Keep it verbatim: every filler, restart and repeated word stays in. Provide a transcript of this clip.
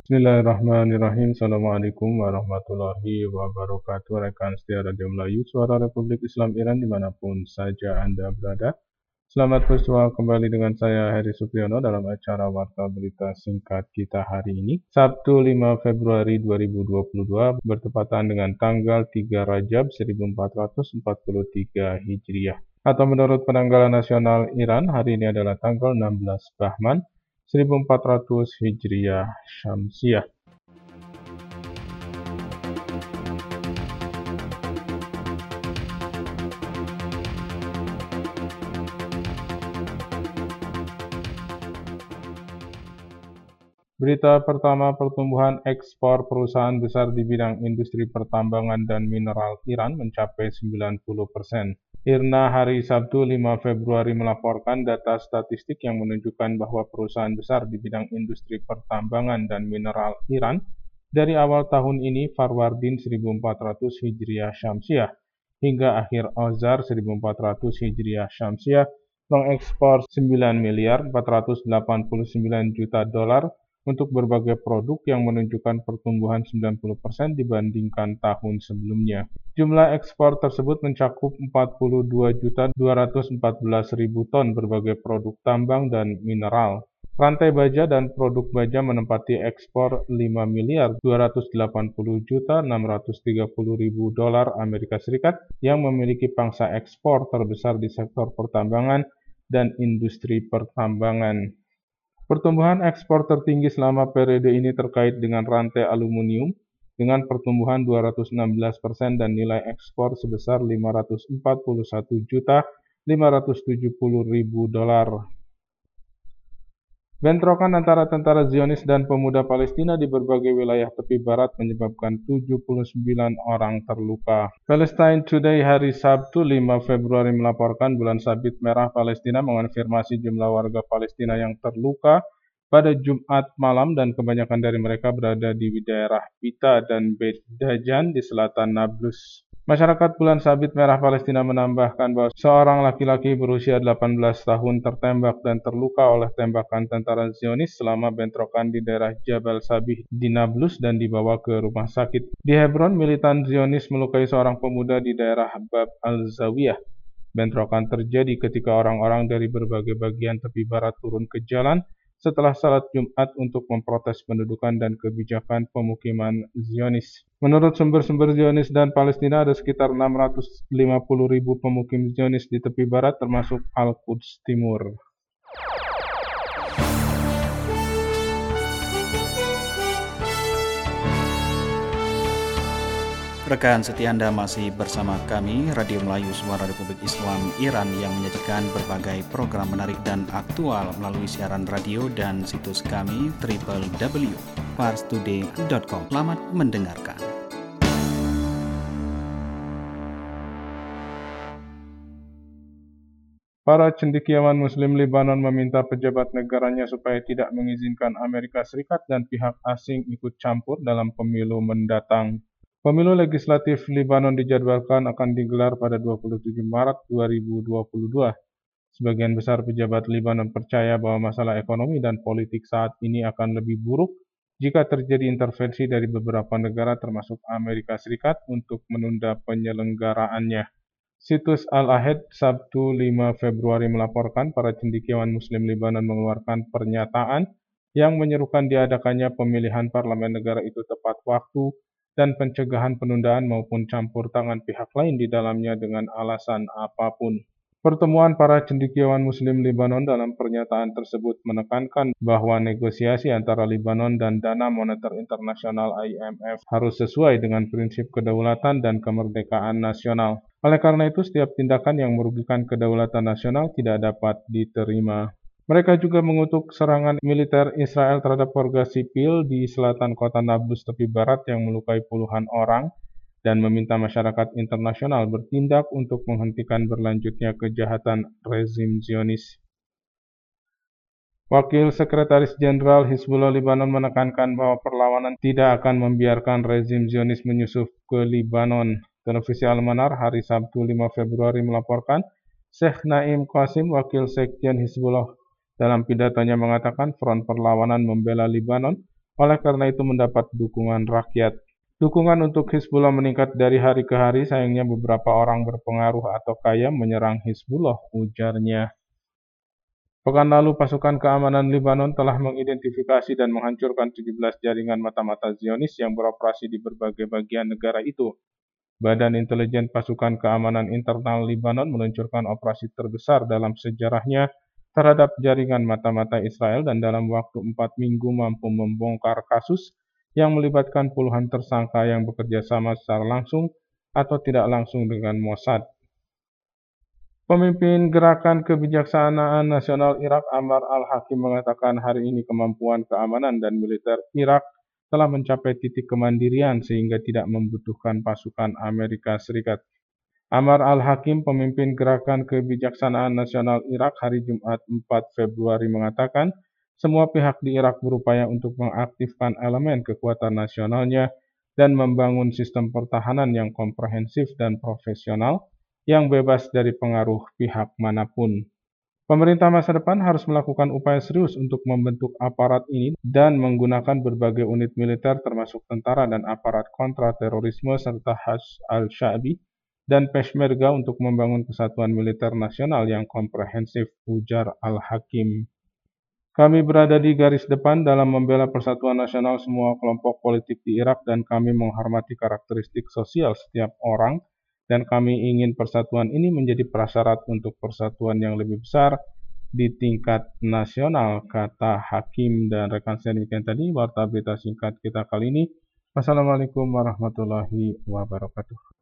Bismillahirrahmanirrahim. Assalamualaikum warahmatullahi wabarakatuh. Rekan setia Radio Melayu, Suara Republik Islam Iran dimanapun saja Anda berada. Selamat berjumpa kembali dengan saya Heri Supriyono dalam acara Warta Berita Singkat kita hari ini, Sabtu lima Februari dua ribu dua puluh dua, bertepatan dengan tanggal tiga Rajab seribu empat ratus empat puluh tiga Hijriah. Atau menurut penanggalan nasional Iran, hari ini adalah tanggal enam belas Bahman seribu empat ratus Hijriah Syamsiah. Berita pertama, pertumbuhan ekspor perusahaan besar di bidang industri pertambangan dan mineral Iran mencapai sembilan puluh persen. IRNA hari Sabtu lima Februari melaporkan data statistik yang menunjukkan bahwa perusahaan besar di bidang industri pertambangan dan mineral Iran dari awal tahun ini Farwardin seribu empat ratus Hijriah Syamsiah hingga akhir Ozar seribu empat ratus Hijriah Syamsiah mengekspor sembilan miliar empat ratus delapan puluh sembilan juta dolar untuk berbagai produk yang menunjukkan pertumbuhan sembilan puluh persen dibandingkan tahun sebelumnya. Jumlah ekspor tersebut mencakup empat puluh dua juta dua ratus empat belas ribu ton berbagai produk tambang dan mineral. Rantai baja dan produk baja menempati ekspor lima miliar dua ratus delapan puluh juta enam ratus tiga puluh ribu dolar Amerika Serikat yang memiliki pangsa ekspor terbesar di sektor pertambangan dan industri pertambangan. Pertumbuhan ekspor tertinggi selama periode ini terkait dengan rantai aluminium dengan pertumbuhan dua ratus enam belas persen dan nilai ekspor sebesar lima ratus empat puluh satu juta lima ratus tujuh puluh ribu dolar. Bentrokan antara tentara Zionis dan pemuda Palestina di berbagai wilayah tepi barat menyebabkan tujuh puluh sembilan orang terluka. Palestine Today hari Sabtu lima Februari melaporkan bulan sabit merah Palestina mengonfirmasi jumlah warga Palestina yang terluka pada Jumat malam dan kebanyakan dari mereka berada di daerah Pita dan Beit Dajan di selatan Nablus. Masyarakat Bulan Sabit Merah Palestina menambahkan bahwa seorang laki-laki berusia delapan belas tahun tertembak dan terluka oleh tembakan tentara Zionis selama bentrokan di daerah Jabal Sabih di Nablus dan dibawa ke rumah sakit. Di Hebron, militan Zionis melukai seorang pemuda di daerah Bab al-Zawiyah. Bentrokan terjadi ketika orang-orang dari berbagai bagian tepi barat turun ke jalan setelah salat Jumat untuk memprotes pendudukan dan kebijakan pemukiman Zionis. Menurut sumber-sumber Zionis dan Palestina, ada sekitar enam ratus lima puluh ribu pemukim Zionis di tepi barat termasuk Al-Quds Timur. Rekan setia Anda masih bersama kami, Radio Melayu Suara Republik Islam Iran yang menyajikan berbagai program menarik dan aktual melalui siaran radio dan situs kami w w w titik pars today titik com. Selamat mendengarkan. Para cendekiawan Muslim Lebanon meminta pejabat negaranya supaya tidak mengizinkan Amerika Serikat dan pihak asing ikut campur dalam pemilu mendatang. Pemilu legislatif Lebanon dijadwalkan akan digelar pada dua puluh tujuh Maret dua ribu dua puluh dua. Sebagian besar pejabat Lebanon percaya bahwa masalah ekonomi dan politik saat ini akan lebih buruk jika terjadi intervensi dari beberapa negara termasuk Amerika Serikat untuk menunda penyelenggaraannya. Situs Al-Ahed Sabtu lima Februari melaporkan para cendekiawan Muslim Lebanon mengeluarkan pernyataan yang menyerukan diadakannya pemilihan parlemen negara itu tepat waktu dan pencegahan penundaan maupun campur tangan pihak lain di dalamnya dengan alasan apapun. Pertemuan para cendekiawan Muslim Lebanon dalam pernyataan tersebut menekankan bahwa negosiasi antara Lebanon dan Dana Moneter Internasional I M F harus sesuai dengan prinsip kedaulatan dan kemerdekaan nasional. Oleh karena itu, setiap tindakan yang merugikan kedaulatan nasional tidak dapat diterima. Mereka juga mengutuk serangan militer Israel terhadap warga sipil di selatan kota Nablus tepi barat yang melukai puluhan orang dan meminta masyarakat internasional bertindak untuk menghentikan berlanjutnya kejahatan rezim Zionis. Wakil Sekretaris Jenderal Hizbullah Lebanon menekankan bahwa perlawanan tidak akan membiarkan rezim Zionis menyusup ke Lebanon. Televisi Al-Manar hari Sabtu lima Februari melaporkan, Syekh Naim Qasim, Wakil Sekjen Hizbullah, dalam pidatonya mengatakan front perlawanan membela Lebanon oleh karena itu mendapat dukungan rakyat. Dukungan untuk Hizbullah meningkat dari hari ke hari, sayangnya beberapa orang berpengaruh atau kaya menyerang Hizbullah, ujarnya. Pekan lalu, pasukan keamanan Lebanon telah mengidentifikasi dan menghancurkan tujuh belas jaringan mata-mata Zionis yang beroperasi di berbagai bagian negara itu. Badan Intelijen Pasukan Keamanan Internal Lebanon meluncurkan operasi terbesar dalam sejarahnya terhadap jaringan mata-mata Israel dan dalam waktu empat minggu mampu membongkar kasus yang melibatkan puluhan tersangka yang bekerja sama secara langsung atau tidak langsung dengan Mossad. Pemimpin Gerakan Kebijaksanaan Nasional Irak Ammar al-Hakim mengatakan hari ini kemampuan keamanan dan militer Irak telah mencapai titik kemandirian sehingga tidak membutuhkan pasukan Amerika Serikat. Ammar al-Hakim, pemimpin Gerakan Kebijaksanaan Nasional Irak, hari Jumat empat Februari mengatakan, semua pihak di Irak berupaya untuk mengaktifkan elemen kekuatan nasionalnya dan membangun sistem pertahanan yang komprehensif dan profesional yang bebas dari pengaruh pihak manapun. Pemerintah masa depan harus melakukan upaya serius untuk membentuk aparat ini dan menggunakan berbagai unit militer termasuk tentara dan aparat kontra-terorisme serta Hashd al-Sha'bi dan Peshmerga untuk membangun kesatuan militer nasional yang komprehensif, ujar al-Hakim. Kami berada di garis depan dalam membela persatuan nasional semua kelompok politik di Irak dan kami menghormati karakteristik sosial setiap orang dan kami ingin persatuan ini menjadi prasyarat untuk persatuan yang lebih besar di tingkat nasional, kata Hakim. Dan rekan saya demikian tadi warta berita singkat kita kali ini. Wassalamualaikum warahmatullahi wabarakatuh.